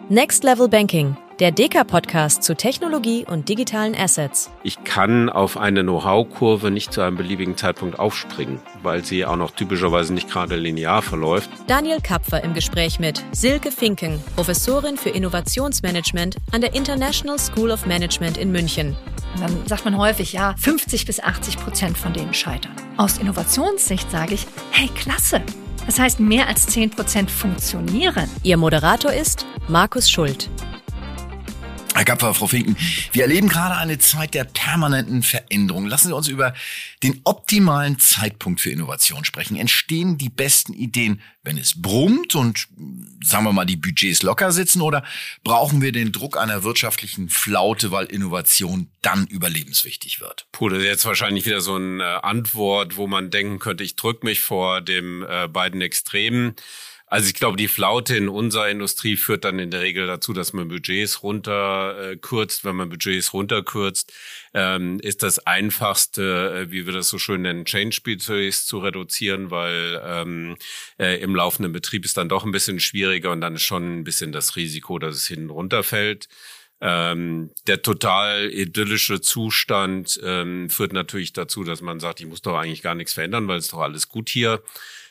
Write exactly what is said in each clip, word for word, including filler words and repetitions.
Next Level Banking, der D K Podcast zu Technologie und digitalen Assets. Ich kann auf eine Know-how-Kurve nicht zu einem beliebigen Zeitpunkt aufspringen, weil sie auch noch typischerweise nicht gerade linear verläuft. Daniel Kapfer im Gespräch mit Silke Finken, Professorin für Innovationsmanagement an der International School of Management in München. Und dann sagt man häufig, ja, fünfzig bis achtzig Prozent von denen scheitern. Aus Innovationssicht sage ich, hey, klasse. Das heißt, mehr als zehn Prozent funktionieren. Ihr Moderator ist Markus Schult. Herr Kapfer, Frau Finken, wir erleben gerade eine Zeit der permanenten Veränderung. Lassen Sie uns über den optimalen Zeitpunkt für Innovation sprechen. Entstehen die besten Ideen, wenn es brummt und, sagen wir mal, die Budgets locker sitzen, oder brauchen wir den Druck einer wirtschaftlichen Flaute, weil Innovation dann überlebenswichtig wird? Puh, das ist jetzt wahrscheinlich wieder so eine Antwort, wo man denken könnte, ich drücke mich vor dem äh, beiden Extremen. Also ich glaube, die Flaute in unserer Industrie führt dann in der Regel dazu, dass man Budgets runterkürzt. Wenn man Budgets runterkürzt, ähm, ist das Einfachste, wie wir das so schön nennen, Change Budgets zu reduzieren, weil ähm, äh, im laufenden Betrieb ist dann doch ein bisschen schwieriger und dann ist schon ein bisschen das Risiko, dass es hinten runterfällt. Ähm, der total idyllische Zustand ähm, führt natürlich dazu, dass man sagt, ich muss doch eigentlich gar nichts verändern, weil es ist doch alles gut hier.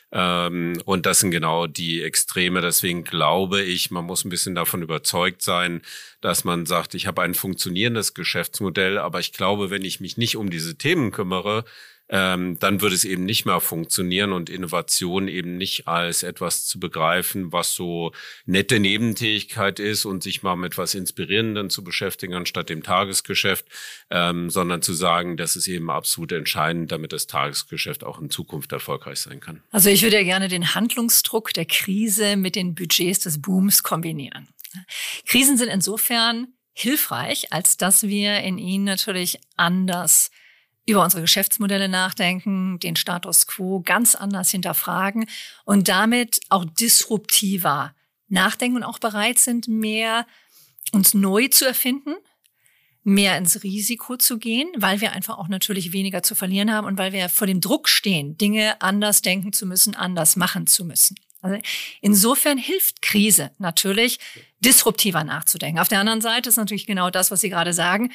Ähm, und das sind genau die Extreme. Deswegen glaube ich, man muss ein bisschen davon überzeugt sein, dass man sagt, ich habe ein funktionierendes Geschäftsmodell, aber ich glaube, wenn ich mich nicht um diese Themen kümmere, ähm, dann wird es eben nicht mehr funktionieren und Innovation eben nicht als etwas zu begreifen, was so nette Nebentätigkeit ist und sich mal mit was Inspirierendem zu beschäftigen anstatt dem Tagesgeschäft, ähm, sondern zu sagen, das ist eben absolut entscheidend, damit das Tagesgeschäft auch in Zukunft erfolgreich sein kann. Also ich würde ja gerne den Handlungsdruck der Krise mit den Budgets des Booms kombinieren. Krisen sind insofern hilfreich, als dass wir in ihnen natürlich anders über unsere Geschäftsmodelle nachdenken, den Status quo ganz anders hinterfragen und damit auch disruptiver nachdenken und auch bereit sind, mehr uns neu zu erfinden, mehr ins Risiko zu gehen, weil wir einfach auch natürlich weniger zu verlieren haben und weil wir vor dem Druck stehen, Dinge anders denken zu müssen, anders machen zu müssen. Also insofern hilft Krise natürlich, disruptiver nachzudenken. Auf der anderen Seite ist natürlich genau das, was Sie gerade sagen.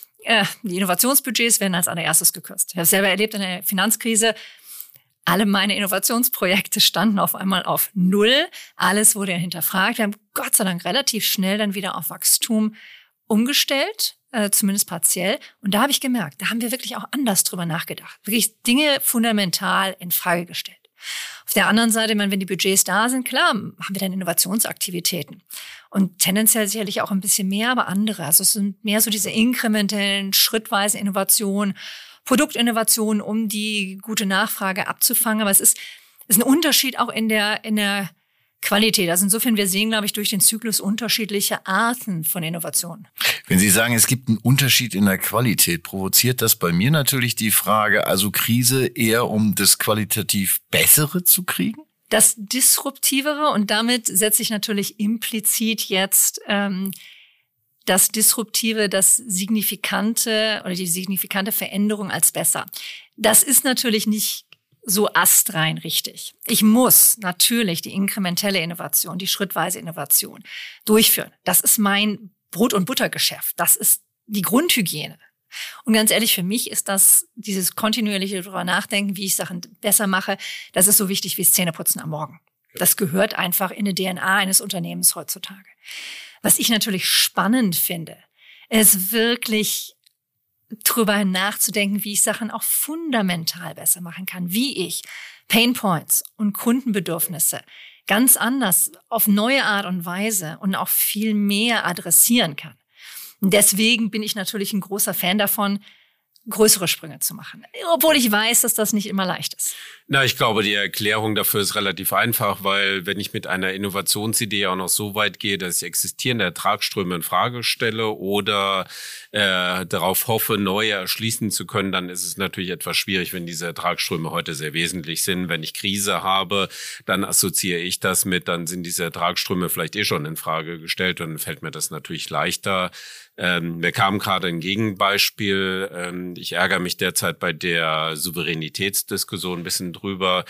Die Innovationsbudgets werden als allererstes gekürzt. Ich habe es selber erlebt in der Finanzkrise. Alle meine Innovationsprojekte standen auf einmal auf Null. Alles wurde hinterfragt. Wir haben Gott sei Dank relativ schnell dann wieder auf Wachstum umgestellt, äh, zumindest partiell. Und da habe ich gemerkt, da haben wir wirklich auch anders drüber nachgedacht. Wirklich Dinge fundamental in Frage gestellt. Auf der anderen Seite, ich meine, wenn die Budgets da sind, klar, haben wir dann Innovationsaktivitäten. Und tendenziell sicherlich auch ein bisschen mehr, aber andere. Also es sind mehr so diese inkrementellen, schrittweise Innovationen, Produktinnovationen, um die gute Nachfrage abzufangen. Aber es ist, es ist ein Unterschied auch in der, in der Qualität. Also insofern, wir sehen, glaube ich, durch den Zyklus unterschiedliche Arten von Innovationen. Wenn Sie sagen, es gibt einen Unterschied in der Qualität, provoziert das bei mir natürlich die Frage, also Krise eher, um das qualitativ Bessere zu kriegen? Das Disruptivere, und damit setze ich natürlich implizit jetzt ähm, das Disruptive, das Signifikante oder die signifikante Veränderung als besser. Das ist natürlich nicht so astrein richtig. Ich muss natürlich die inkrementelle Innovation, die schrittweise Innovation durchführen. Das ist mein Brot- und Buttergeschäft. Das ist die Grundhygiene. Und ganz ehrlich, für mich ist das, dieses kontinuierliche darüber nachdenken, wie ich Sachen besser mache, das ist so wichtig wie das Zähneputzen am Morgen. Das gehört einfach in die D N A eines Unternehmens heutzutage. Was ich natürlich spannend finde, ist wirklich drüber nachzudenken, wie ich Sachen auch fundamental besser machen kann, wie ich Painpoints und Kundenbedürfnisse ganz anders, auf neue Art und Weise und auch viel mehr adressieren kann. Und deswegen bin ich natürlich ein großer Fan davon, größere Sprünge zu machen. Obwohl ich weiß, dass das nicht immer leicht ist. Na, ich glaube, die Erklärung dafür ist relativ einfach, weil wenn ich mit einer Innovationsidee auch noch so weit gehe, dass ich existierende Ertragsströme in Frage stelle oder äh, darauf hoffe, neue erschließen zu können, dann ist es natürlich etwas schwierig, wenn diese Ertragsströme heute sehr wesentlich sind. Wenn ich Krise habe, dann assoziiere ich das mit, dann sind diese Ertragsströme vielleicht eh schon in Frage gestellt und dann fällt mir das natürlich leichter. Ähm, mir kam gerade ein Gegenbeispiel. Ähm, ich ärgere mich derzeit bei der Souveränitätsdiskussion ein bisschen drüber,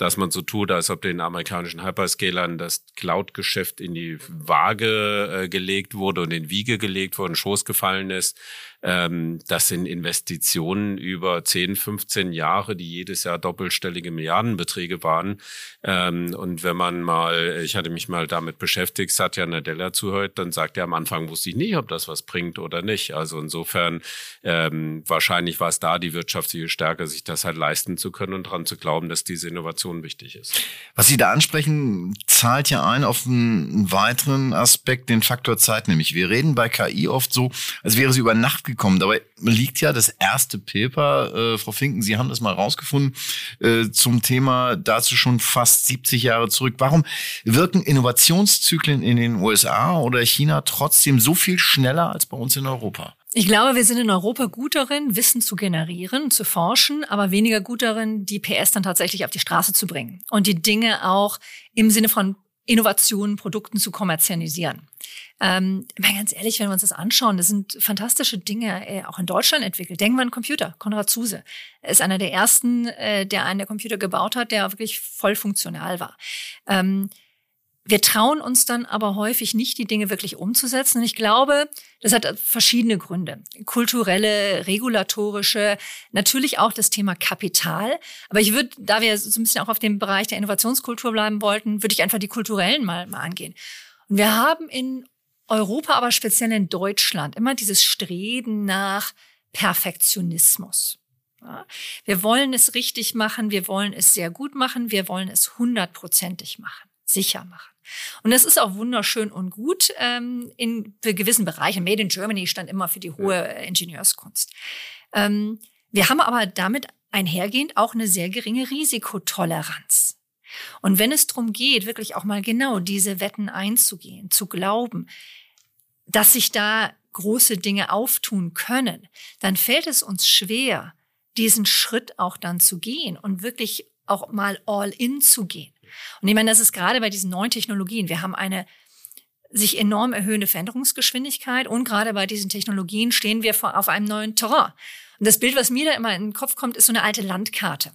dass man so tut, als ob den amerikanischen Hyperscalern das Cloud-Geschäft in die Waage äh, gelegt wurde und in Wiege gelegt wurde, in Schoß gefallen ist. Ähm, das sind Investitionen über zehn, fünfzehn Jahre, die jedes Jahr doppelstellige Milliardenbeträge waren. Ähm, und wenn man mal, ich hatte mich mal damit beschäftigt, Satya Nadella zuhört, dann sagt er, am Anfang wusste ich nicht, ob das was bringt oder nicht. Also insofern ähm, wahrscheinlich war es da die wirtschaftliche Stärke, sich das halt leisten zu können und daran zu glauben, dass diese Innovation wichtig ist. Was Sie da ansprechen, zahlt ja ein auf einen weiteren Aspekt, den Faktor Zeit. Nämlich wir reden bei K I oft so, als wäre sie über Nacht gekommen. Dabei liegt ja das erste Paper, äh, Frau Finken, Sie haben das mal rausgefunden, äh, zum Thema dazu schon fast siebzig Jahre zurück. Warum wirken Innovationszyklen in den U S A oder China trotzdem so viel schneller als bei uns in Europa? Ich glaube, wir sind in Europa gut darin, Wissen zu generieren, zu forschen, aber weniger gut darin, die P S dann tatsächlich auf die Straße zu bringen und die Dinge auch im Sinne von Innovationen, Produkten zu kommerzialisieren. Ähm, mal ganz ehrlich, wenn wir uns das anschauen, das sind fantastische Dinge äh, auch in Deutschland entwickelt. Denken wir an den Computer. Konrad Zuse ist einer der ersten, äh, der einen der Computer gebaut hat, der wirklich voll funktional war. Ähm, Wir trauen uns dann aber häufig nicht, die Dinge wirklich umzusetzen. Und ich glaube, das hat verschiedene Gründe. Kulturelle, regulatorische, natürlich auch das Thema Kapital. Aber ich würde, da wir so ein bisschen auch auf dem Bereich der Innovationskultur bleiben wollten, würde ich einfach die kulturellen mal, mal angehen. Und wir haben in Europa, aber speziell in Deutschland, immer dieses Streben nach Perfektionismus. Ja, wir wollen es richtig machen, wir wollen es sehr gut machen, wir wollen es hundertprozentig machen, sicher machen. Und das ist auch wunderschön und gut ähm, in gewissen Bereichen. Made in Germany stand immer für die hohe äh, Ingenieurskunst. Ähm, wir haben aber damit einhergehend auch eine sehr geringe Risikotoleranz. Und wenn es darum geht, wirklich auch mal genau diese Wetten einzugehen, zu glauben, dass sich da große Dinge auftun können, dann fällt es uns schwer, diesen Schritt auch dann zu gehen und wirklich auch mal all in zu gehen. Und ich meine, das ist gerade bei diesen neuen Technologien. Wir haben eine sich enorm erhöhende Veränderungsgeschwindigkeit und gerade bei diesen Technologien stehen wir vor, auf einem neuen Terrain. Und das Bild, was mir da immer in den Kopf kommt, ist so eine alte Landkarte.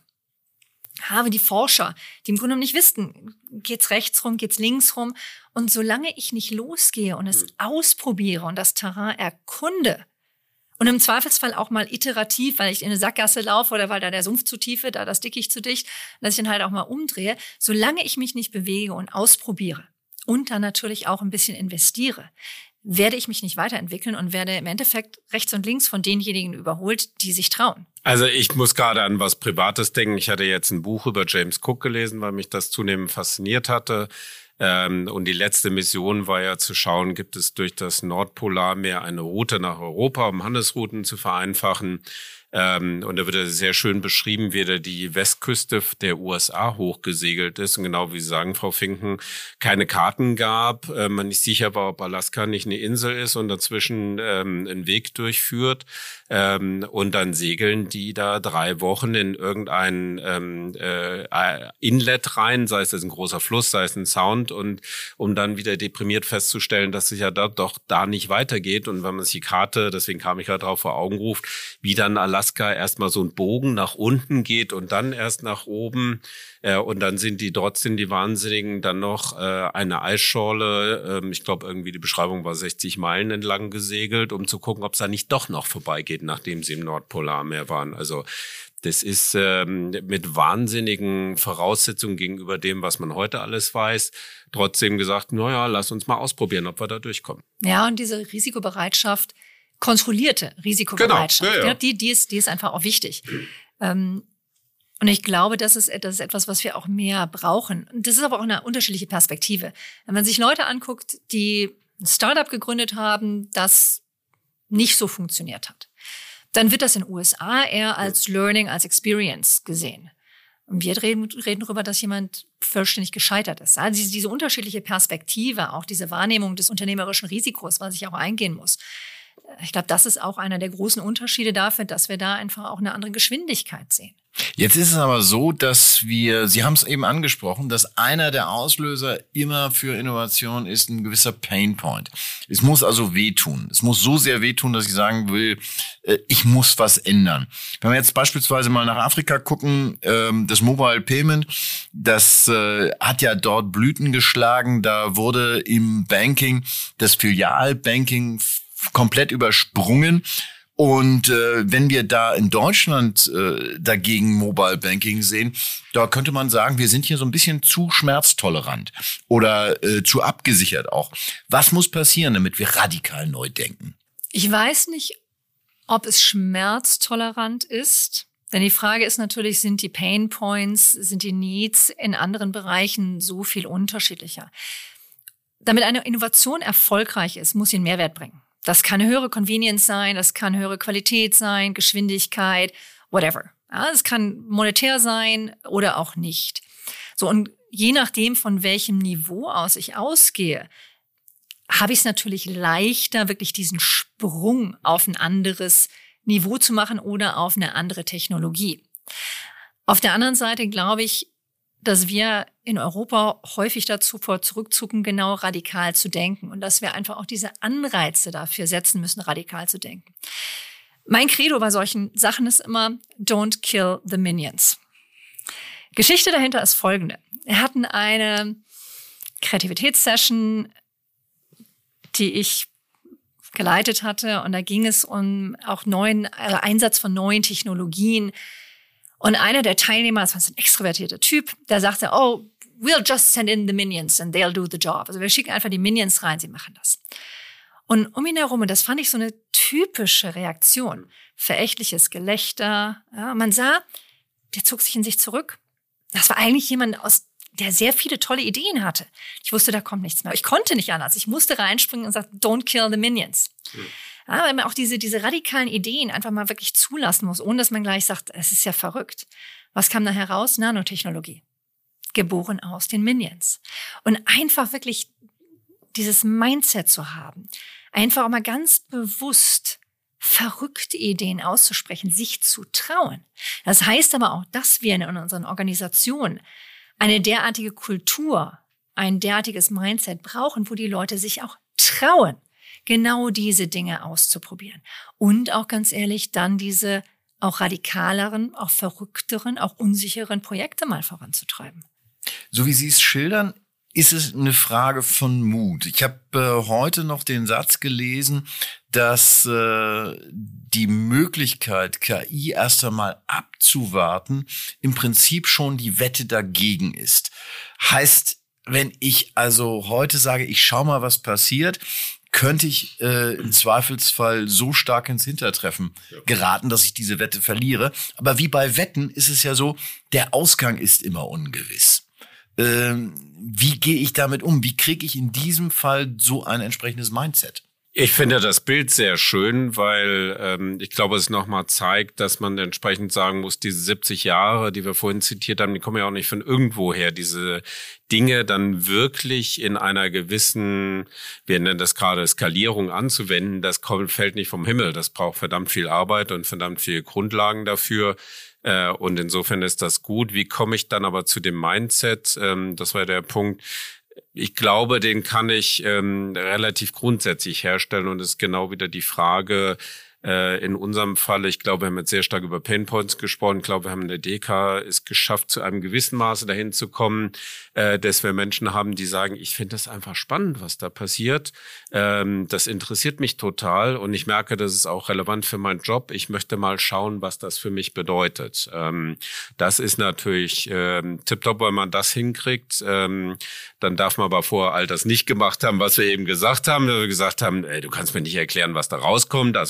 Habe die Forscher, die im Grunde genommen nicht wussten, geht's rechts rum, geht's links rum. Und solange ich nicht losgehe und es ausprobiere und das Terrain erkunde, und im Zweifelsfall auch mal iterativ, weil ich in eine Sackgasse laufe oder weil da der Sumpf zu tief ist, da das Dickicht zu dicht, dass ich dann halt auch mal umdrehe. Solange ich mich nicht bewege und ausprobiere und dann natürlich auch ein bisschen investiere, werde ich mich nicht weiterentwickeln und werde im Endeffekt rechts und links von denjenigen überholt, die sich trauen. Also ich muss gerade an was Privates denken. Ich hatte jetzt ein Buch über James Cook gelesen, weil mich das zunehmend fasziniert hatte. Ähm, und die letzte Mission war ja zu schauen, gibt es durch das Nordpolarmeer eine Route nach Europa, um Handelsrouten zu vereinfachen. Ähm, und da wird er sehr schön beschrieben, wie er die Westküste der U S A hochgesegelt ist. Und genau wie Sie sagen, Frau Finken, keine Karten gab. Äh, man nicht sicher war, ob Alaska nicht eine Insel ist und dazwischen ähm, einen Weg durchführt. Ähm, und dann segeln die da drei Wochen in irgendein ähm, äh, Inlet rein, sei es ein großer Fluss, sei es ein Sound, und um dann wieder deprimiert festzustellen, dass es ja da, doch da nicht weitergeht. Und wenn man sich die Karte, deswegen kam ich gerade drauf, vor Augen ruft, wie dann Alaska erstmal so ein Bogen nach unten geht und dann erst nach oben. Äh, und dann sind die trotzdem, die Wahnsinnigen, dann noch äh, eine Eisschorle, äh, ich glaube irgendwie die Beschreibung war sechzig Meilen entlang gesegelt, um zu gucken, ob es da nicht doch noch vorbeigeht, nachdem sie im Nordpolarmeer waren. Also das ist ähm, mit wahnsinnigen Voraussetzungen gegenüber dem, was man heute alles weiß, trotzdem gesagt, naja, lass uns mal ausprobieren, ob wir da durchkommen. Ja, und diese Risikobereitschaft, kontrollierte Risikobereitschaft, genau. Ja, ja. Die, die, ist, die ist einfach auch wichtig. Ähm, und ich glaube, das ist, das ist etwas, was wir auch mehr brauchen. Und das ist aber auch eine unterschiedliche Perspektive. Wenn man sich Leute anguckt, die ein Startup gegründet haben, das nicht so funktioniert hat, dann wird das in den U S A eher als Learning, als Experience gesehen. Und wir reden, reden darüber, dass jemand vollständig gescheitert ist. Also diese, diese unterschiedliche Perspektive, auch diese Wahrnehmung des unternehmerischen Risikos, was ich auch eingehen muss, ich glaube, das ist auch einer der großen Unterschiede dafür, dass wir da einfach auch eine andere Geschwindigkeit sehen. Jetzt ist es aber so, dass wir, Sie haben es eben angesprochen, dass einer der Auslöser immer für Innovation ist ein gewisser Painpoint. Es muss also wehtun. Es muss so sehr wehtun, dass ich sagen will, ich muss was ändern. Wenn wir jetzt beispielsweise mal nach Afrika gucken, das Mobile Payment, das hat ja dort Blüten geschlagen. Da wurde im Banking das Filialbanking komplett übersprungen. Und äh, wenn wir da in Deutschland äh, dagegen Mobile Banking sehen, da könnte man sagen, wir sind hier so ein bisschen zu schmerztolerant oder äh, zu abgesichert auch. Was muss passieren, damit wir radikal neu denken? Ich weiß nicht, ob es schmerztolerant ist. Denn die Frage ist natürlich, sind die Pain Points, sind die Needs in anderen Bereichen so viel unterschiedlicher? Damit eine Innovation erfolgreich ist, muss sie einen Mehrwert bringen. Das kann eine höhere Convenience sein, das kann höhere Qualität sein, Geschwindigkeit, whatever. Ja, es kann monetär sein oder auch nicht. So, und je nachdem, von welchem Niveau aus ich ausgehe, habe ich es natürlich leichter, wirklich diesen Sprung auf ein anderes Niveau zu machen oder auf eine andere Technologie. Auf der anderen Seite glaube ich, dass wir in Europa häufig dazu vor zurückzucken, genau radikal zu denken und dass wir einfach auch diese Anreize dafür setzen müssen, radikal zu denken. Mein Credo bei solchen Sachen ist immer, don't kill the minions. Geschichte dahinter ist folgende. Wir hatten eine Kreativitätssession, die ich geleitet hatte und da ging es um auch neuen, also Einsatz von neuen Technologien. Und einer der Teilnehmer, das war ein extrovertierter Typ, der sagte, oh, we'll just send in the minions and they'll do the job. Also wir schicken einfach die Minions rein, sie machen das. Und um ihn herum, und das fand ich so eine typische Reaktion, verächtliches Gelächter. Ja, man sah, der zog sich in sich zurück. Das war eigentlich jemand, aus, der sehr viele tolle Ideen hatte. Ich wusste, da kommt nichts mehr. Ich konnte nicht anders. Ich musste reinspringen und sagen, don't kill the minions. Mhm. Ja, weil man auch diese, diese radikalen Ideen einfach mal wirklich zulassen muss, ohne dass man gleich sagt, es ist ja verrückt. Was kam da heraus? Nanotechnologie. Geboren aus den Minions. Und einfach wirklich dieses Mindset zu haben. Einfach auch mal ganz bewusst verrückte Ideen auszusprechen, sich zu trauen. Das heißt aber auch, dass wir in unseren Organisationen eine derartige Kultur, ein derartiges Mindset brauchen, wo die Leute sich auch trauen, genau diese Dinge auszuprobieren. Und auch ganz ehrlich, dann diese auch radikaleren, auch verrückteren, auch unsicheren Projekte mal voranzutreiben. So wie Sie es schildern, ist es eine Frage von Mut. Ich habe äh, heute noch den Satz gelesen, dass äh, die Möglichkeit, K I erst einmal abzuwarten, im Prinzip schon die Wette dagegen ist. Heißt, wenn ich also heute sage, ich schau mal, was passiert, könnte ich äh, im Zweifelsfall so stark ins Hintertreffen geraten, dass ich diese Wette verliere. Aber wie bei Wetten ist es ja so, der Ausgang ist immer ungewiss. Ähm, wie gehe ich damit um? Wie kriege ich in diesem Fall so ein entsprechendes Mindset? Ich finde das Bild sehr schön, weil ähm, ich glaube, es nochmal zeigt, dass man entsprechend sagen muss, diese siebzig Jahre, die wir vorhin zitiert haben, die kommen ja auch nicht von irgendwo her. Diese Dinge dann wirklich in einer gewissen, wir nennen das gerade Skalierung anzuwenden, das kommt, fällt nicht vom Himmel. Das braucht verdammt viel Arbeit und verdammt viel Grundlagen dafür. Äh, und insofern ist das gut. Wie komme ich dann aber zu dem Mindset? Ähm, das war der Punkt. Ich glaube, den kann ich ähm, relativ grundsätzlich herstellen und es ist genau wieder die Frage, äh, in unserem Fall, ich glaube, wir haben jetzt sehr stark über Painpoints gesprochen, ich glaube, wir haben in der D K es geschafft, zu einem gewissen Maße dahin zu kommen, äh, dass wir Menschen haben, die sagen, ich finde das einfach spannend, was da passiert, ähm, das interessiert mich total und ich merke, das ist auch relevant für meinen Job, ich möchte mal schauen, was das für mich bedeutet. Ähm, das ist natürlich ähm, tipptopp, wenn man das hinkriegt, ähm, dann darf man aber vorher all das nicht gemacht haben, was wir eben gesagt haben, wir gesagt haben, ey, du kannst mir nicht erklären, was da rauskommt, also lassen wir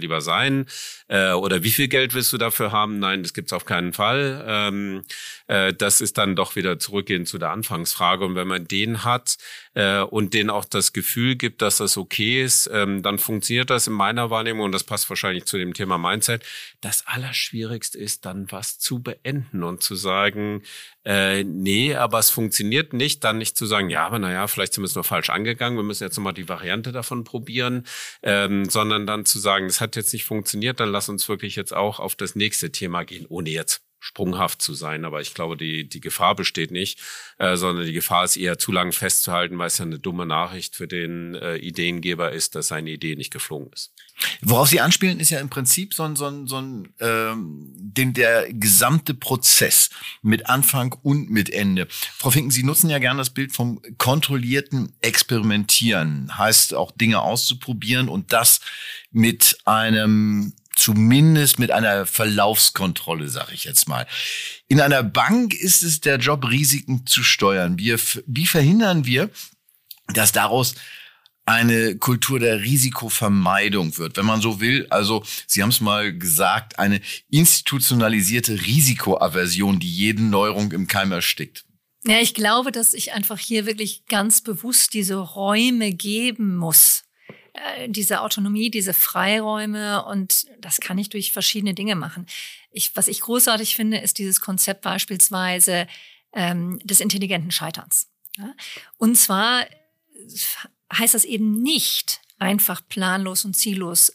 lieber sein? Äh, oder wie viel Geld willst du dafür haben? Nein, das gibt's auf keinen Fall. Ähm, äh, das ist dann doch wieder zurückgehen zu der Anfangsfrage. Und wenn man den hat äh, und denen auch das Gefühl gibt, dass das okay ist, ähm, dann funktioniert das in meiner Wahrnehmung, und das passt wahrscheinlich zu dem Thema Mindset. Das Allerschwierigste ist dann, was zu beenden und zu sagen, äh, nee, aber es funktioniert nicht, dann nicht zu sagen, ja, aber naja, vielleicht sind wir es nur falsch angegangen, wir müssen jetzt nochmal die Variante davon probieren, ähm, sondern dann zu sagen, es hat jetzt nicht funktioniert, dann lass uns wirklich jetzt auch auf das nächste Thema gehen, ohne jetzt sprunghaft zu sein. Aber ich glaube, die die Gefahr besteht nicht, äh, sondern die Gefahr ist eher zu lang festzuhalten, weil es ja eine dumme Nachricht für den äh, Ideengeber ist, dass seine Idee nicht geflogen ist. Worauf Sie anspielen, ist ja im Prinzip so ein, so ein, so ein ähm, den, der gesamte Prozess mit Anfang und mit Ende. Frau Finken, Sie nutzen ja gerne das Bild vom kontrollierten Experimentieren. Heißt auch Dinge auszuprobieren und das mit einem zumindest mit einer Verlaufskontrolle, sage ich jetzt mal. In einer Bank ist es der Job, Risiken zu steuern. Wir, wie verhindern wir, dass daraus eine Kultur der Risikovermeidung wird, wenn man so will? Also, Sie haben es mal gesagt, eine institutionalisierte Risikoaversion, die jede Neuerung im Keim erstickt. Ja, ich glaube, dass ich einfach hier wirklich ganz bewusst diese Räume geben muss. Diese Autonomie, diese Freiräume, und das kann ich durch verschiedene Dinge machen. Ich, was ich großartig finde, ist dieses Konzept beispielsweise ähm, des intelligenten Scheiterns. Ja? Und zwar heißt das eben nicht, einfach planlos und ziellos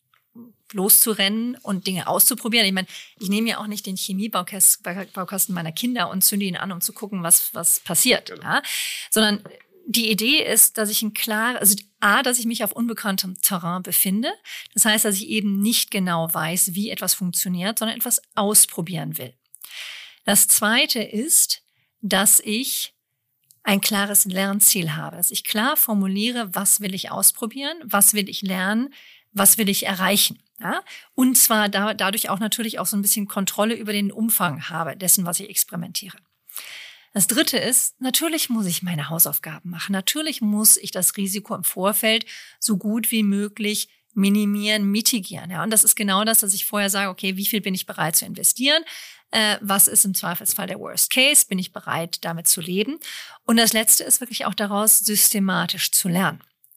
loszurennen und Dinge auszuprobieren. Ich meine, ich nehme ja auch nicht den Chemiebaukasten meiner Kinder und zünde ihn an, um zu gucken, was, was passiert. Genau. Ja? Sondern die Idee ist, dass ich ein klar, also A, dass ich mich auf unbekanntem Terrain befinde. Das heißt, dass ich eben nicht genau weiß, wie etwas funktioniert, sondern etwas ausprobieren will. Das Zweite ist, dass ich ein klares Lernziel habe, dass ich klar formuliere, was will ich ausprobieren, was will ich lernen, was will ich erreichen. Ja? Und zwar da, dadurch auch natürlich auch so ein bisschen Kontrolle über den Umfang habe, dessen, was ich experimentiere. Das Dritte ist, natürlich muss ich meine Hausaufgaben machen. Natürlich muss ich das Risiko im Vorfeld so gut wie möglich minimieren, mitigieren. Ja, und das ist genau das, dass ich vorher sage, okay, wie viel bin ich bereit zu investieren? Äh, was ist im Zweifelsfall der Worst Case? Bin ich bereit, damit zu leben? Und das Letzte ist wirklich auch daraus systematisch zu lernen.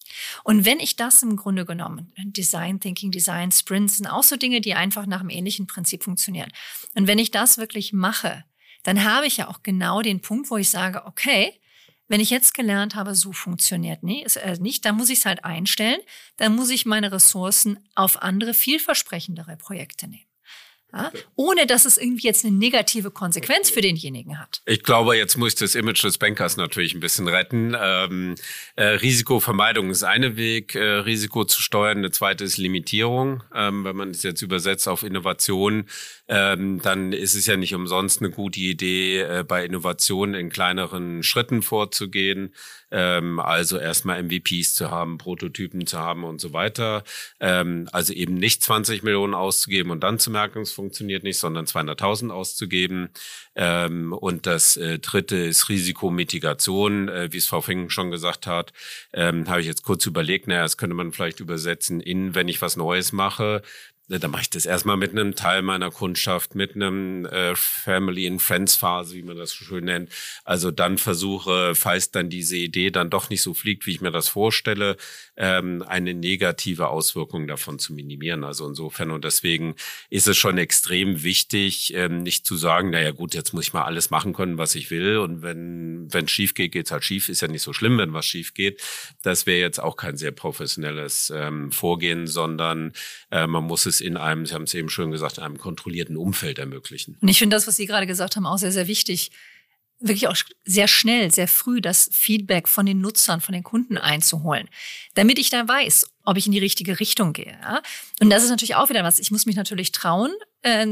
Und wenn ich das im Grunde genommen, Design Thinking, Design Sprints sind auch so Dinge, die einfach nach einem ähnlichen Prinzip funktionieren. Und wenn ich das wirklich mache, dann habe ich ja auch genau den Punkt, wo ich sage, okay, wenn ich jetzt gelernt habe, so funktioniert nicht, äh, nicht dann muss ich es halt einstellen, dann muss ich meine Ressourcen auf andere, vielversprechendere Projekte nehmen. Ja? Ohne, dass es irgendwie jetzt eine negative Konsequenz für denjenigen hat. Ich glaube, jetzt muss ich das Image des Bankers natürlich ein bisschen retten. Ähm, äh, Risikovermeidung ist ein Weg, äh, Risiko zu steuern. Der zweite ist Limitierung. Ähm, wenn man es jetzt übersetzt auf Innovation, ähm, dann ist es ja nicht umsonst eine gute Idee, äh, bei Innovationen in kleineren Schritten vorzugehen. Ähm, also erstmal M V Ps zu haben, Prototypen zu haben und so weiter. Ähm, also eben nicht zwanzig Millionen auszugeben und dann zu merken, es funktioniert nicht, sondern zweihunderttausend auszugeben. Ähm, und das äh, dritte ist Risikomitigation, äh, wie es Frau Finken schon gesagt hat. Ähm, habe ich jetzt kurz überlegt, naja, das könnte man vielleicht übersetzen in, wenn ich was Neues mache, dann mache ich das erstmal mit einem Teil meiner Kundschaft, mit einem äh, Family and Friends Phase, wie man das so schön nennt. Also dann versuche, falls dann diese Idee dann doch nicht so fliegt, wie ich mir das vorstelle, ähm, eine negative Auswirkung davon zu minimieren. Also insofern, und deswegen ist es schon extrem wichtig, ähm, nicht zu sagen, naja gut, jetzt muss ich mal alles machen können, was ich will. Und wenn wenn es schief geht, geht's halt schief. Ist ja nicht so schlimm, wenn was schief geht. Das wäre jetzt auch kein sehr professionelles ähm, Vorgehen, sondern äh, man muss es in einem, Sie haben es eben schön gesagt, in einem kontrollierten Umfeld ermöglichen. Und ich finde das, was Sie gerade gesagt haben, auch sehr, sehr wichtig, wirklich auch sehr schnell, sehr früh das Feedback von den Nutzern, von den Kunden einzuholen, damit ich da weiß, ob ich in die richtige Richtung gehe. Ja? Und das ist natürlich auch wieder was, ich muss mich natürlich trauen, äh,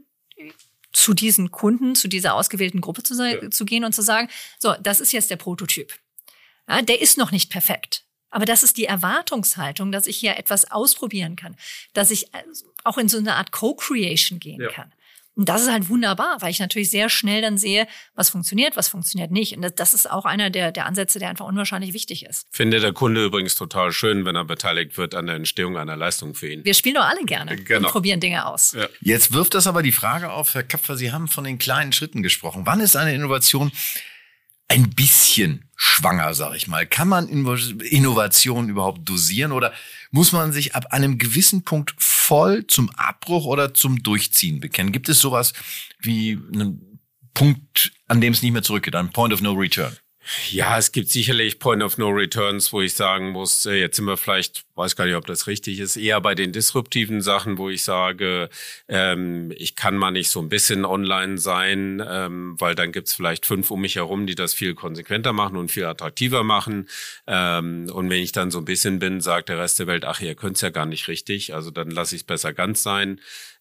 zu diesen Kunden, zu dieser ausgewählten Gruppe zu, ja. zu gehen und zu sagen, so, das ist jetzt der Prototyp. Ja, der ist noch nicht perfekt. Aber das ist die Erwartungshaltung, dass ich hier etwas ausprobieren kann, dass ich auch in so eine Art Co-Creation gehen ja. kann. Und das ist halt wunderbar, weil ich natürlich sehr schnell dann sehe, was funktioniert, was funktioniert nicht. Und das, das ist auch einer der, der Ansätze, der einfach unwahrscheinlich wichtig ist. Finde der Kunde übrigens total schön, wenn er beteiligt wird an der Entstehung einer Leistung für ihn. Wir spielen doch alle gerne genau. und probieren Dinge aus. Ja. Jetzt wirft das aber die Frage auf, Herr Kapfer, Sie haben von den kleinen Schritten gesprochen. Wann ist eine Innovation ein bisschen schwanger, sag ich mal? Kann man Innovation überhaupt dosieren oder muss man sich ab einem gewissen Punkt voll zum Abbruch oder zum Durchziehen bekennen? Gibt es sowas wie einen Punkt, an dem es nicht mehr zurückgeht, ein Point of No Return? Ja, es gibt sicherlich Point of No Returns, wo ich sagen muss, jetzt sind wir vielleicht, weiß gar nicht, ob das richtig ist, eher bei den disruptiven Sachen, wo ich sage, ähm, ich kann mal nicht so ein bisschen online sein, ähm, weil dann gibt's vielleicht fünf um mich herum, die das viel konsequenter machen und viel attraktiver machen. Ähm, und wenn ich dann so ein bisschen bin, sagt der Rest der Welt, ach, ihr könnt's ja gar nicht richtig, also dann lasse ich es besser ganz sein.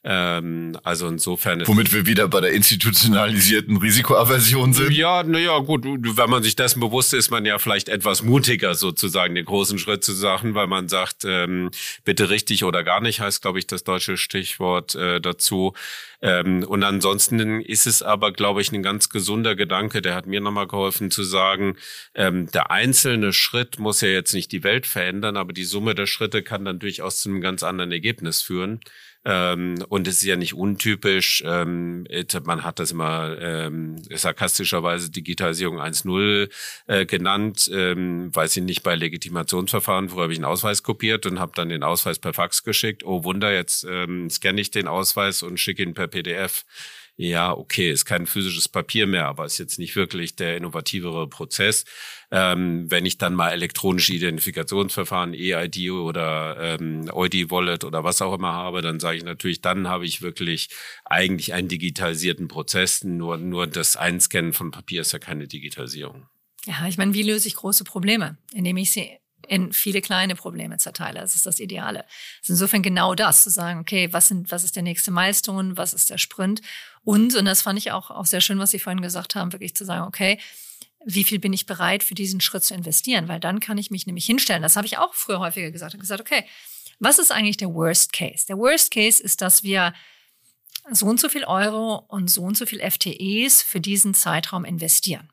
Ähm, also insofern. Womit wir wieder bei der institutionalisierten Risikoaversion sind. Ja, naja, gut, wenn man sich dessen bewusst ist, ist man ja vielleicht etwas mutiger sozusagen, den großen Schritt zu sagen, weil man sagt, ähm, bitte richtig oder gar nicht, heißt, glaube ich, das deutsche Stichwort äh, dazu. Ähm, und ansonsten ist es aber, glaube ich, ein ganz gesunder Gedanke, der hat mir nochmal geholfen zu sagen, ähm, der einzelne Schritt muss ja jetzt nicht die Welt verändern, aber die Summe der Schritte kann dann durchaus zu einem ganz anderen Ergebnis führen. Ähm, und es ist ja nicht untypisch, ähm, man hat das immer ähm, sarkastischerweise Digitalisierung eins Punkt null äh, genannt, ähm, weiß ich nicht, bei Legitimationsverfahren, früher habe ich einen Ausweis kopiert und habe dann den Ausweis per Fax geschickt. Oh Wunder, jetzt ähm, scanne ich den Ausweis und schicke ihn per P D F. Ja, okay, ist kein physisches Papier mehr, aber ist jetzt nicht wirklich der innovativere Prozess. Ähm, wenn ich dann mal elektronische Identifikationsverfahren, E I D oder ähm, O I D-Wallet oder was auch immer habe, dann sage ich natürlich, dann habe ich wirklich eigentlich einen digitalisierten Prozess. Nur, nur das Einscannen von Papier ist ja keine Digitalisierung. Ja, ich meine, wie löse ich große Probleme? Indem ich sie in viele kleine Probleme zerteile. Das ist das Ideale. Das ist insofern genau das, zu sagen, okay, was sind, was ist der nächste Milestone, was ist der Sprint? Und, und das fand ich auch, auch sehr schön, was Sie vorhin gesagt haben, wirklich zu sagen, okay, wie viel bin ich bereit, für diesen Schritt zu investieren? Weil dann kann ich mich nämlich hinstellen. Das habe ich auch früher häufiger gesagt. Ich habe gesagt, okay, was ist eigentlich der Worst Case? Der Worst Case ist, dass wir so und so viel Euro und so und so viel F T Es für diesen Zeitraum investieren.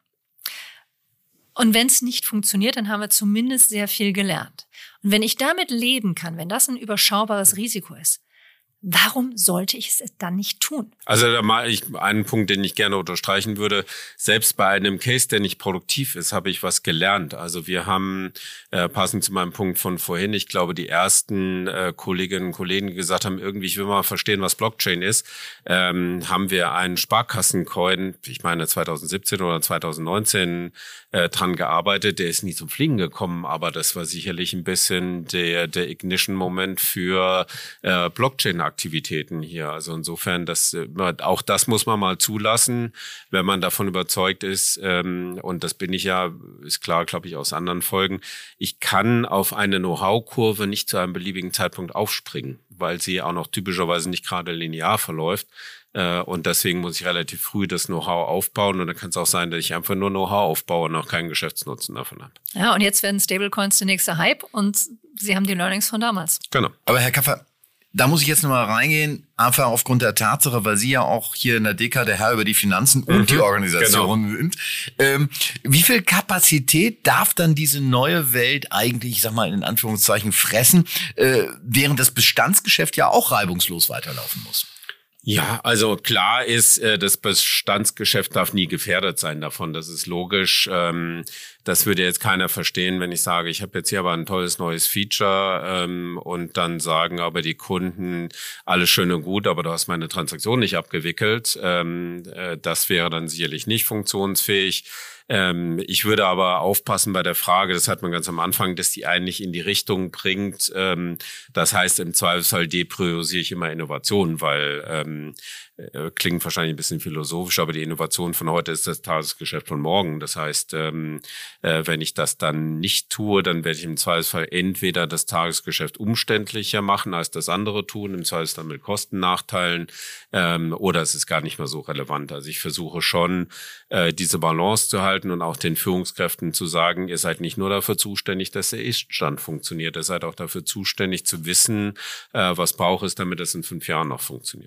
Und wenn es nicht funktioniert, dann haben wir zumindest sehr viel gelernt. Und wenn ich damit leben kann, wenn das ein überschaubares Risiko ist, warum sollte ich es dann nicht tun? Also da mal ich einen Punkt, den ich gerne unterstreichen würde. Selbst bei einem Case, der nicht produktiv ist, habe ich was gelernt. Also wir haben, äh, passend zu meinem Punkt von vorhin, ich glaube, die ersten äh, Kolleginnen und Kollegen, die gesagt haben, irgendwie, ich will mal verstehen, was Blockchain ist, ähm, haben wir einen Sparkassencoin, ich meine zwanzig siebzehn oder zwanzig neunzehn, äh, dran gearbeitet. Der ist nie zum Fliegen gekommen, aber das war sicherlich ein bisschen der, der Ignition-Moment für äh, Blockchain Aktivitäten hier. Also insofern, das auch das muss man mal zulassen, wenn man davon überzeugt ist. Ähm, und das bin ich ja, ist klar, glaube ich, aus anderen Folgen. Ich kann auf eine Know-how-Kurve nicht zu einem beliebigen Zeitpunkt aufspringen, weil sie auch noch typischerweise nicht gerade linear verläuft. Äh, und deswegen muss ich relativ früh das Know-how aufbauen. Und dann kann es auch sein, dass ich einfach nur Know-how aufbaue und auch keinen Geschäftsnutzen davon habe. Ja, und jetzt werden Stablecoins der nächste Hype und Sie haben die Learnings von damals. Genau. Aber Herr Kapfer, da muss ich jetzt nochmal reingehen, einfach aufgrund der Tatsache, weil Sie ja auch hier in der D E K der Herr über die Finanzen und mhm, die Organisation genau. sind. Ähm, wie viel Kapazität darf dann diese neue Welt eigentlich, ich sag mal in Anführungszeichen, fressen, äh, während das Bestandsgeschäft ja auch reibungslos weiterlaufen muss? Ja, also klar ist, das Bestandsgeschäft darf nie gefährdet sein davon. Das ist logisch. Das würde jetzt keiner verstehen, wenn ich sage, ich habe jetzt hier aber ein tolles neues Feature und dann sagen aber die Kunden, alles schön und gut, aber du hast meine Transaktion nicht abgewickelt. Das wäre dann sicherlich nicht funktionsfähig. Ähm, ich würde aber aufpassen bei der Frage, das hat man ganz am Anfang, dass die eigentlich in die Richtung bringt. Ähm, das heißt, im Zweifelsfall depriorisiere ich immer Innovationen, weil ähm, äh, klingt wahrscheinlich ein bisschen philosophisch, aber die Innovation von heute ist das Tagesgeschäft von morgen. Das heißt, ähm, äh, wenn ich das dann nicht tue, dann werde ich im Zweifelsfall entweder das Tagesgeschäft umständlicher machen, als das andere tun, im Zweifelsfall mit Kostennachteilen, ähm, oder es ist gar nicht mehr so relevant. Also ich versuche schon, äh, diese Balance zu halten und auch den Führungskräften zu sagen, ihr seid nicht nur dafür zuständig, dass der Ist-Stand funktioniert, ihr seid auch dafür zuständig zu wissen, äh, was braucht es, damit es in fünf Jahren noch funktioniert.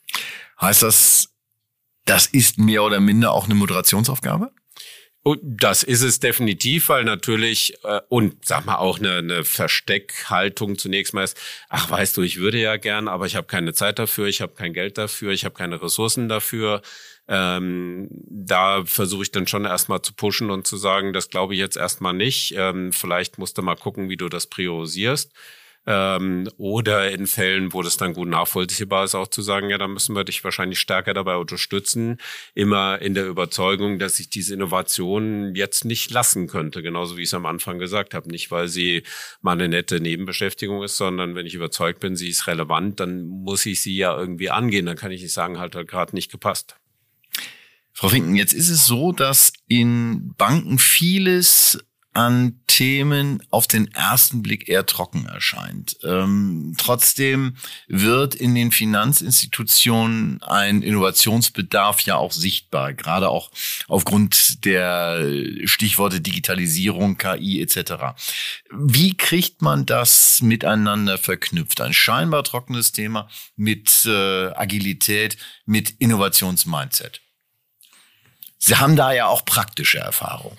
Heißt das, das ist mehr oder minder auch eine Moderationsaufgabe? Das ist es definitiv, weil natürlich äh, und sag mal auch eine, eine Versteckhaltung zunächst mal ist, ach weißt du, ich würde ja gern, aber ich habe keine Zeit dafür, ich habe kein Geld dafür, ich habe keine Ressourcen dafür. Ähm, da versuche ich dann schon erstmal zu pushen und zu sagen, das glaube ich jetzt erstmal nicht. Ähm, vielleicht musst du mal gucken, wie du das priorisierst. Ähm, oder in Fällen, wo das dann gut nachvollziehbar ist, auch zu sagen, ja, da müssen wir dich wahrscheinlich stärker dabei unterstützen, immer in der Überzeugung, dass ich diese Innovation jetzt nicht lassen könnte, genauso wie ich es am Anfang gesagt habe. Nicht, weil sie mal eine nette Nebenbeschäftigung ist, sondern wenn ich überzeugt bin, sie ist relevant, dann muss ich sie ja irgendwie angehen. Dann kann ich nicht sagen, halt hat gerade nicht gepasst. Frau Finken, jetzt ist es so, dass in Banken vieles an Themen auf den ersten Blick eher trocken erscheint. Ähm, trotzdem wird in den Finanzinstitutionen ein Innovationsbedarf ja auch sichtbar, gerade auch aufgrund der Stichworte Digitalisierung, K I et cetera. Wie kriegt man das miteinander verknüpft? Ein scheinbar trockenes Thema mit äh, Agilität, mit Innovationsmindset. Sie haben da ja auch praktische Erfahrung.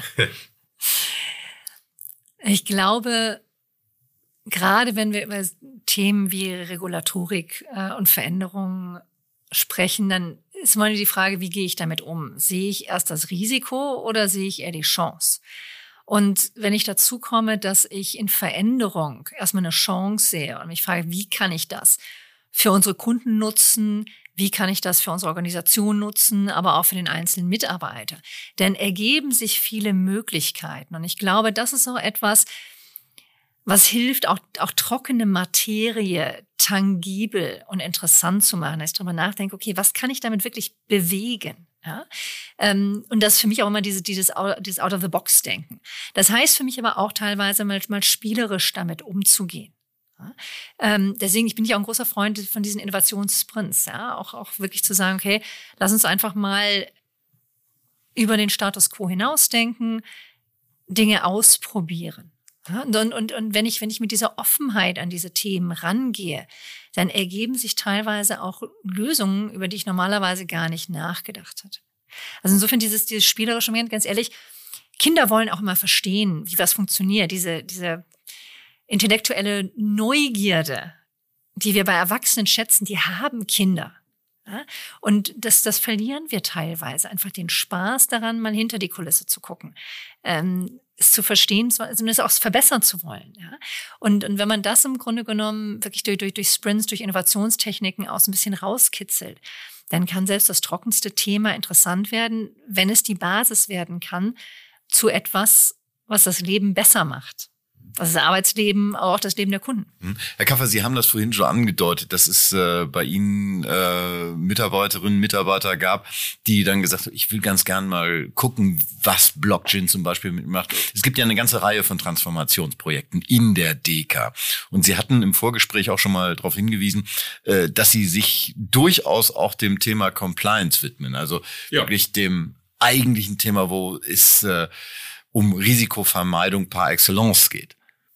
Ich glaube, gerade wenn wir über Themen wie Regulatorik äh, und Veränderungen sprechen, dann ist mal die Frage, wie gehe ich damit um? Sehe ich erst das Risiko oder sehe ich eher die Chance? Und wenn ich dazu komme, dass ich in Veränderung erstmal eine Chance sehe und mich frage, wie kann ich das für unsere Kunden nutzen? Wie kann ich das für unsere Organisation nutzen, aber auch für den einzelnen Mitarbeiter? Denn ergeben sich viele Möglichkeiten. Und ich glaube, das ist auch etwas, was hilft, auch, auch trockene Materie tangibel und interessant zu machen. Dass ich darüber nachdenke, okay, was kann ich damit wirklich bewegen? Ja? Ähm, und das ist für mich auch immer diese, dieses, dieses Out-of-the-Box-Denken. Das heißt für mich aber auch teilweise mal, mal spielerisch damit umzugehen. Ja, ähm, deswegen, ich bin ja auch ein großer Freund von diesen Innovationssprints, ja, auch, auch wirklich zu sagen, okay, lass uns einfach mal über den Status quo hinausdenken, Dinge ausprobieren. Ja, und, und, und wenn ich, wenn ich mit dieser Offenheit an diese Themen rangehe, dann ergeben sich teilweise auch Lösungen, über die ich normalerweise gar nicht nachgedacht hatte. Also insofern dieses, dieses spielerische Moment, ganz ehrlich, Kinder wollen auch immer verstehen, wie was funktioniert, diese, diese intellektuelle Neugierde, die wir bei Erwachsenen schätzen, die haben Kinder. Ja? Und das, das verlieren wir teilweise. Einfach den Spaß daran, mal hinter die Kulisse zu gucken, ähm, es zu verstehen, also es auch verbessern zu wollen. Ja? Und, und wenn man das im Grunde genommen wirklich durch, durch, durch Sprints, durch Innovationstechniken auch so ein bisschen rauskitzelt, dann kann selbst das trockenste Thema interessant werden, wenn es die Basis werden kann zu etwas, was das Leben besser macht. Das ist das Arbeitsleben, aber auch das Leben der Kunden. Herr Kaffer, Sie haben das vorhin schon angedeutet, dass es äh, bei Ihnen äh, Mitarbeiterinnen, Mitarbeiter gab, die dann gesagt haben, ich will ganz gern mal gucken, was Blockchain zum Beispiel mitmacht. Es gibt ja eine ganze Reihe von Transformationsprojekten in der D K. Und Sie hatten im Vorgespräch auch schon mal darauf hingewiesen, äh, dass Sie sich durchaus auch dem Thema Compliance widmen. Also ja. wirklich dem eigentlichen Thema, wo es äh, um Risikovermeidung par excellence geht.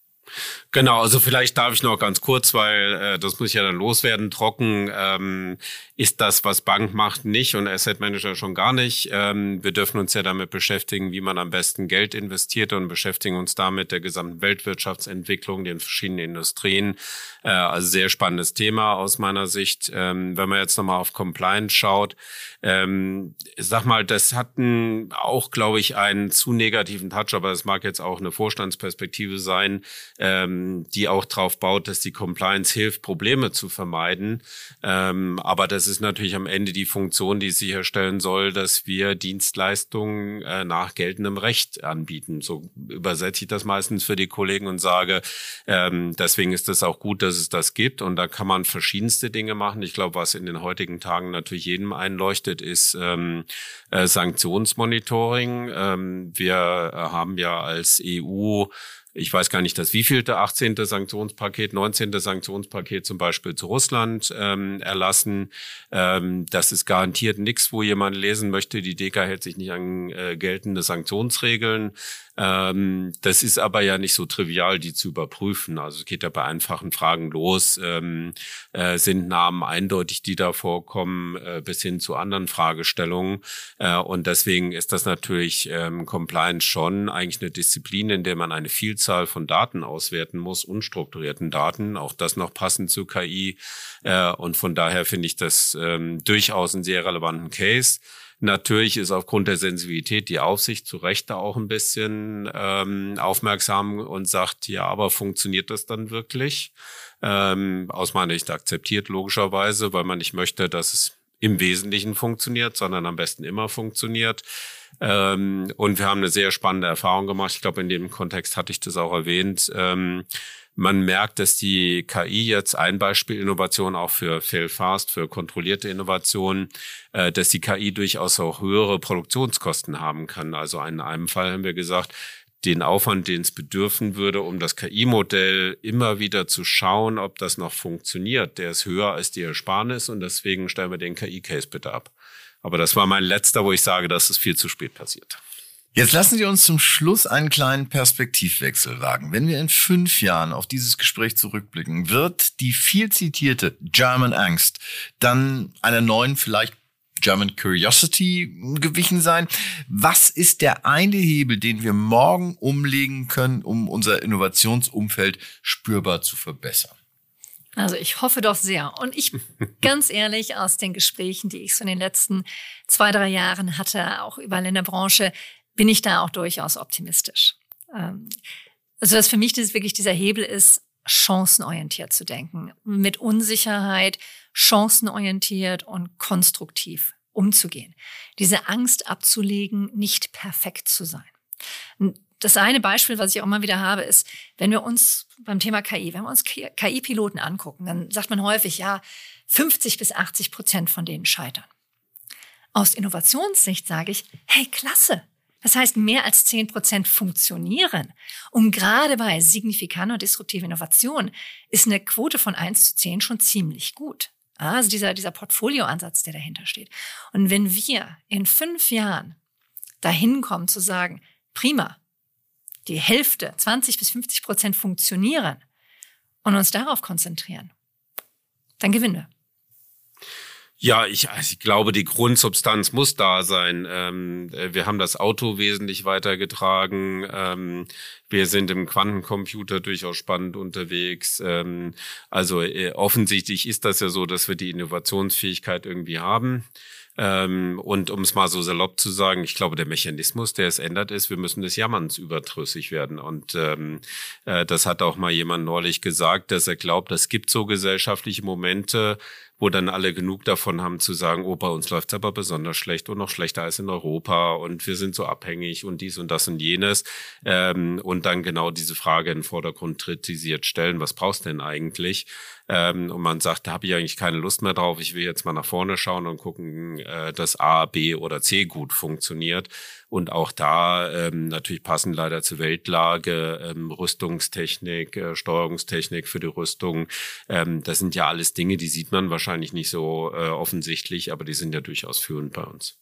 Genau, also vielleicht darf ich noch ganz kurz, weil äh, das muss ich ja dann loswerden, trocken ähm, ist das, was Bank macht, nicht und Asset Manager schon gar nicht. Ähm, wir dürfen uns ja damit beschäftigen, wie man am besten Geld investiert und beschäftigen uns damit der gesamten Weltwirtschaftsentwicklung, den verschiedenen Industrien. Äh, also sehr spannendes Thema aus meiner Sicht. Ähm, wenn man jetzt nochmal auf Compliance schaut, ähm, sag mal, das hat ein, auch, glaube ich, einen zu negativen Touch, aber das mag jetzt auch eine Vorstandsperspektive sein, ähm, die auch drauf baut, dass die Compliance hilft, Probleme zu vermeiden. Ähm, aber das ist natürlich am Ende die Funktion, die sicherstellen soll, dass wir Dienstleistungen äh, nach geltendem Recht anbieten. So übersetze ich das meistens für die Kollegen und sage, ähm, deswegen ist es auch gut, dass es das gibt. Und da kann man verschiedenste Dinge machen. Ich glaube, was in den heutigen Tagen natürlich jedem einleuchtet, ist ähm, äh, Sanktionsmonitoring. Ähm, wir haben ja als E U Ich weiß gar nicht, das wievielte achtzehnte Sanktionspaket, neunzehnte Sanktionspaket zum Beispiel zu Russland ähm, erlassen. Ähm, das ist garantiert nichts, wo jemand lesen möchte, die D K hält sich nicht an äh, geltende Sanktionsregeln. Ähm, das ist aber ja nicht so trivial, die zu überprüfen. Also es geht ja bei einfachen Fragen los. Ähm, äh, sind Namen eindeutig, die da vorkommen, äh, bis hin zu anderen Fragestellungen. Äh, und deswegen ist das natürlich ähm, Compliance schon eigentlich eine Disziplin, in der man eine Vielzahl von Daten auswerten muss, unstrukturierten Daten, auch das noch passend zu K I. Äh, und von daher finde ich das ähm, durchaus einen sehr relevanten Case. Natürlich ist aufgrund der Sensibilität die Aufsicht zu Recht da auch ein bisschen ähm, aufmerksam und sagt, ja, aber funktioniert das dann wirklich? Ähm, aus meiner Sicht akzeptiert logischerweise, weil man nicht möchte, dass es im Wesentlichen funktioniert, sondern am besten immer funktioniert. Ähm, und wir haben eine sehr spannende Erfahrung gemacht. Ich glaube, in dem Kontext hatte ich das auch erwähnt. Ähm, Man merkt, dass die K I jetzt ein Beispiel Innovation auch für Fail Fast, für kontrollierte Innovationen, äh, dass die K I durchaus auch höhere Produktionskosten haben kann. Also in einem Fall haben wir gesagt, den Aufwand, den es bedürfen würde, um das K I-Modell immer wieder zu schauen, ob das noch funktioniert, der ist höher als die Ersparnis und deswegen stellen wir den K I-Case bitte ab. Aber das war mein letzter, wo ich sage, dass es viel zu spät passiert. Jetzt lassen Sie uns zum Schluss einen kleinen Perspektivwechsel wagen. Wenn wir in fünf Jahren auf dieses Gespräch zurückblicken, wird die viel zitierte German Angst dann einer neuen, vielleicht German Curiosity gewichen sein? Was ist der eine Hebel, den wir morgen umlegen können, um unser Innovationsumfeld spürbar zu verbessern? Also ich hoffe doch sehr. Und ich, ganz ehrlich, aus den Gesprächen, die ich so in den letzten zwei, drei Jahren hatte, auch überall in der Branche, bin ich da auch durchaus optimistisch. Also was für mich das wirklich dieser Hebel ist, chancenorientiert zu denken, mit Unsicherheit chancenorientiert und konstruktiv umzugehen. Diese Angst abzulegen, nicht perfekt zu sein. Das eine Beispiel, was ich auch immer wieder habe, ist, wenn wir uns beim Thema K I, wenn wir uns K I-Piloten angucken, dann sagt man häufig, ja, fünfzig bis achtzig Prozent von denen scheitern. Aus Innovationssicht sage ich, hey, klasse. Das heißt, mehr als zehn Prozent funktionieren. Und gerade bei signifikanter und disruptiver Innovation ist eine Quote von eins zu zehn schon ziemlich gut. Also dieser, dieser Portfolioansatz, der dahinter steht. Und wenn wir in fünf Jahren dahin kommen zu sagen, prima, die Hälfte, zwanzig bis fünfzig Prozent funktionieren und uns darauf konzentrieren, dann gewinnen wir. Ja, ich, also ich glaube, die Grundsubstanz muss da sein. Ähm, wir haben das Auto wesentlich weitergetragen. Ähm, wir sind im Quantencomputer durchaus spannend unterwegs. Ähm, also äh, offensichtlich ist das ja so, dass wir die Innovationsfähigkeit irgendwie haben. Ähm, und um es mal so salopp zu sagen, ich glaube, der Mechanismus, der es ändert, ist, wir müssen des Jammerns überdrüssig werden. Und ähm, äh, das hat auch mal jemand neulich gesagt, dass er glaubt, es gibt so gesellschaftliche Momente, wo dann alle genug davon haben zu sagen, oh, bei uns läuft's aber besonders schlecht und noch schlechter als in Europa und wir sind so abhängig und dies und das und jenes. Ähm, und dann genau diese Frage in den Vordergrund kritisiert stellen, was brauchst du denn eigentlich? Ähm, und man sagt, da habe ich eigentlich keine Lust mehr drauf, ich will jetzt mal nach vorne schauen und gucken, äh, dass A, B oder C gut funktioniert. Und auch da ähm, natürlich passend leider zur Weltlage, ähm, Rüstungstechnik, äh, Steuerungstechnik für die Rüstung. Ähm, das sind ja alles Dinge, die sieht man wahrscheinlich nicht so äh, offensichtlich, aber die sind ja durchaus führend bei uns.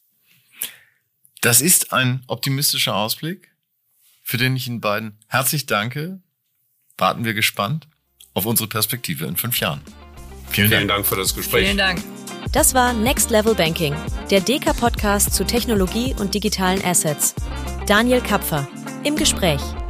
Das ist ein optimistischer Ausblick, für den ich Ihnen beiden herzlich danke. Warten wir gespannt auf unsere Perspektive in fünf Jahren. Vielen, Vielen Dank. Dank für das Gespräch. Vielen Dank. Das war Next Level Banking, der D K-Podcast zu Technologie und digitalen Assets. Daniel Kapfer im Gespräch.